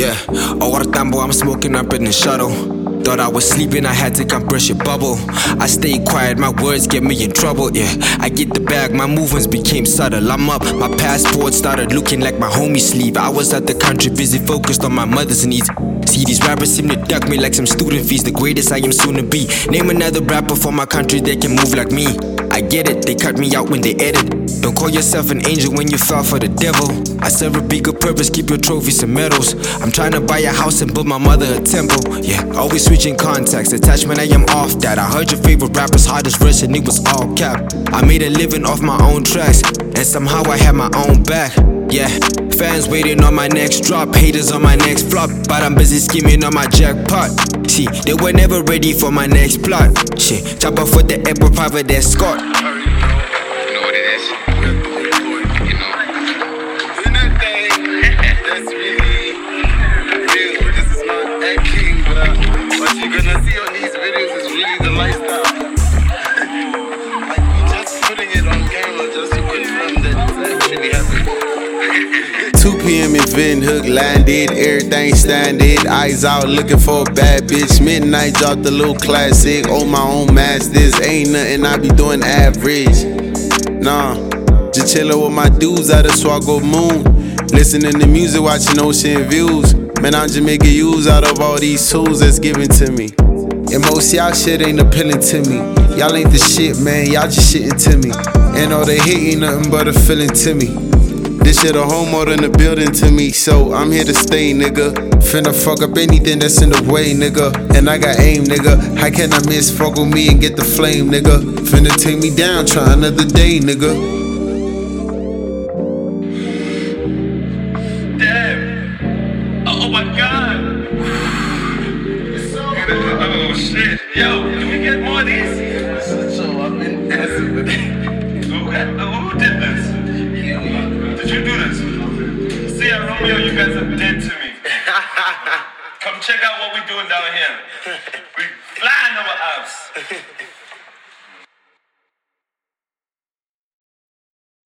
Yeah, over tambo, I'm smoking up in the shuttle. Thought I was sleeping, I had to compress your bubble. I stayed quiet, my words get me in trouble. Yeah, I get the bag, my movements became subtle. I'm up, my passport started looking like my homie's sleeve. I was at the country, busy focused on my mother's needs. See, these rappers seem to duck me like some student fees. The greatest I am soon to be. Name another rapper for my country that can move like me. I get it, they cut me out when they edit. Don't call yourself an angel when you fell for the devil. I serve a bigger purpose, keep your trophies and medals. I'm trying to buy a house and build my mother a temple. Yeah, always switching contacts, attachment I am off that. I heard your favorite rapper's hardest verse and it was all cap. I made a living off my own tracks, and somehow I had my own back. Yeah, fans waiting on my next drop, haters on my next flop, but I'm busy scheming on my jackpot. See, they were never ready for my next plot. Shit, chop off with the airport private escort. You know what it is? You know. Doing that thing, that's really real. This is not acting, but what you're gonna see on these videos is really the lifestyle. Like, we just putting it on camera just to confirm that it's actually happening. 2 p.m. in Windhoek, landed, everything standard. Eyes out looking for a bad bitch. Midnight dropped a little classic. On my own masters, ain't nothing I be doing average. Nah, just chillin' with my dudes out of Swago Moon. Listening to music, watching ocean views. Man, I'm just making use out of all these tools that's given to me. And most y'all shit ain't appealing to me. Y'all ain't the shit, man, y'all just shitting to me. And all they hate ain't nothing but a feeling to me. This shit a home more than a building to me, so I'm here to stay, nigga. Finna fuck up anything that's in the way, nigga. And I got aim, nigga. How can I miss? Fuck with me and get the flame, nigga. Finna take me down, try another day, nigga. Damn. Oh my god. Oh shit. Yo, can we get more of these? So I've been asking with it. Who did this? Did you do this? See, Romeo, you guys are dead to me. Come check out what we're doing down here. We flying over apps.